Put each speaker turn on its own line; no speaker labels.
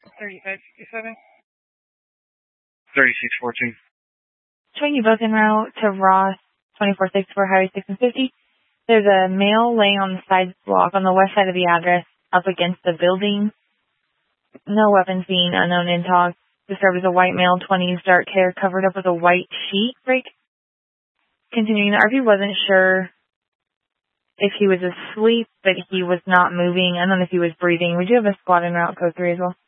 3567. 3614.
Showing you both en route to Ross 2464 Highway 6 and 50. There's a male laying on the sidewalk on the west side of the address up against the building. No weapons being unknown in talk. Described as a white male, 20s, dark hair, covered up with a white sheet. Break. Continuing, the RP wasn't sure if he was asleep, but he was not moving. I don't know if he was breathing. We do have a squad en route, code 3 as well.